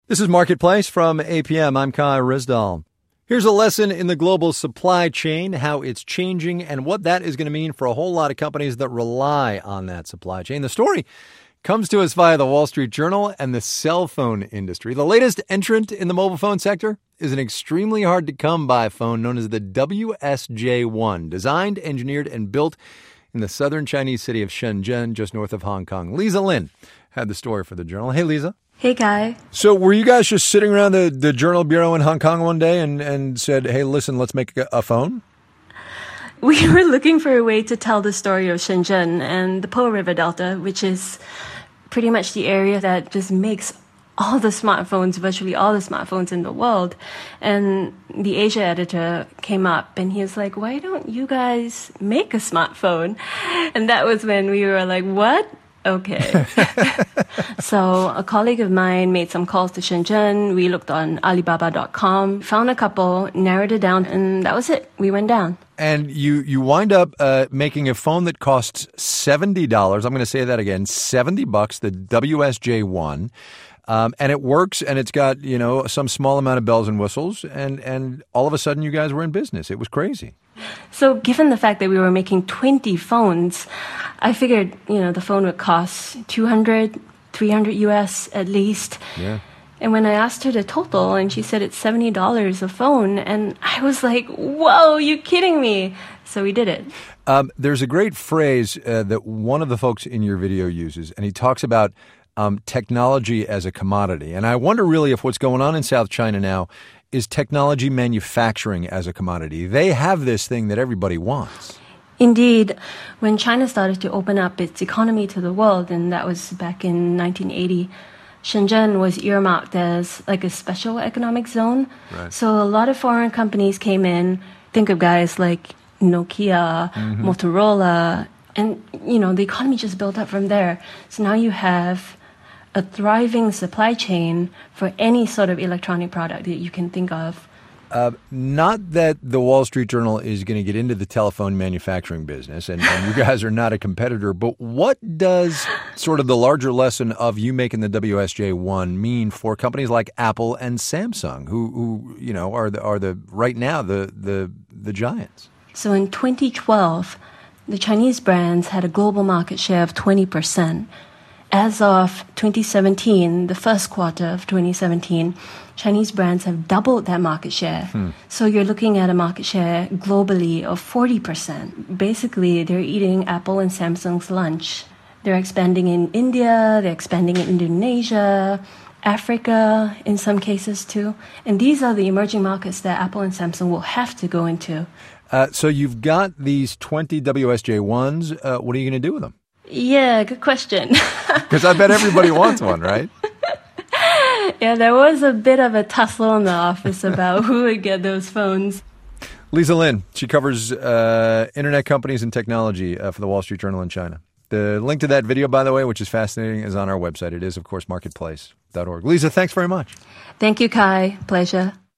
This is Marketplace from APM. I'm Kai Rizdal. Here's a lesson in the global supply chain, how it's changing, and what that is going to mean for a whole lot of companies that rely on that supply chain. The story comes to us via the Wall Street Journal and the cell phone industry. The latest entrant in the mobile phone sector is an extremely hard-to-come-by phone known as the WSJ1, designed, engineered, and built in the southern Chinese city of Shenzhen, just north of Hong Kong. Lisa Lin had the story for the Journal. Hey, Lisa. Hey, Kai. So were you guys just sitting around the Journal Bureau in Hong Kong one day and said, hey, listen, let's make a phone? We were looking for a way to tell the story of Shenzhen and the Po River Delta, which is pretty much the area that just makes all the smartphones, virtually all the smartphones in the world. And the Asia editor came up and he was like, why don't you guys make a smartphone? And that was when we were like, what? Okay. So a colleague of mine made some calls to Shenzhen. We looked on Alibaba.com, found a couple, narrowed it down, and that was it. We went down. And you wind up making a phone that costs $70. I'm going to say that again, $70, the WSJ1. And it works, and it's got, some small amount of bells and whistles, and all of a sudden you guys were in business. It was crazy. So given the fact that we were making 20 phones, I figured, the phone would cost $200, $300 US at least. Yeah. And when I asked her the total, and she said it's $70 a phone, and I was like, whoa, you kidding me? So we did it. There's a great phrase that one of the folks in your video uses, and he talks about technology as a commodity. And I wonder really if what's going on in South China now is technology manufacturing as a commodity. They have this thing that everybody wants. Indeed. When China started to open up its economy to the world, and that was back in 1980, Shenzhen was earmarked as like a special economic zone. Right. So a lot of foreign companies came in. Think of guys like Nokia, Motorola, and, the economy just built up from there. So now you have a thriving supply chain for any sort of electronic product that you can think of. Not that the Wall Street Journal is going to get into the telephone manufacturing business, and you guys are not a competitor, but what does sort of the larger lesson of you making the WSJ1 mean for companies like Apple and Samsung, who are the right now the giants? So in 2012, the Chinese brands had a global market share of 20%. As of 2017, the first quarter of 2017, Chinese brands have doubled that market share. So you're looking at a market share globally of 40%. Basically, they're eating Apple and Samsung's lunch. They're expanding in India, they're expanding in Indonesia, Africa in some cases too. And these are the emerging markets that Apple and Samsung will have to go into. So you've got these 20 WSJ1s. What are you going to do with them? Yeah, good question. Because I bet everybody wants one, right? Yeah, there was a bit of a tussle in the office about who would get those phones. Lisa Lin, she covers internet companies and technology for the Wall Street Journal in China. The link to that video, by the way, which is fascinating, is on our website. It is, of course, marketplace.org. Lisa, thanks very much. Thank you, Kai. Pleasure.